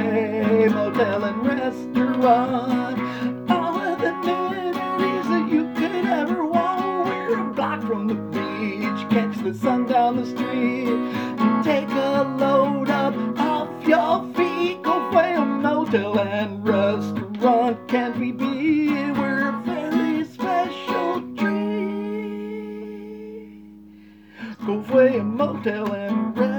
Coveway Motel and Restaurant. All of the amenities that you could ever want. We're a block from the beach. Catch the sun down the street. Take a load up off your feet. Coveway Motel and Restaurant can't be beat. We're a very special treat. Coveway Motel and Restaurant.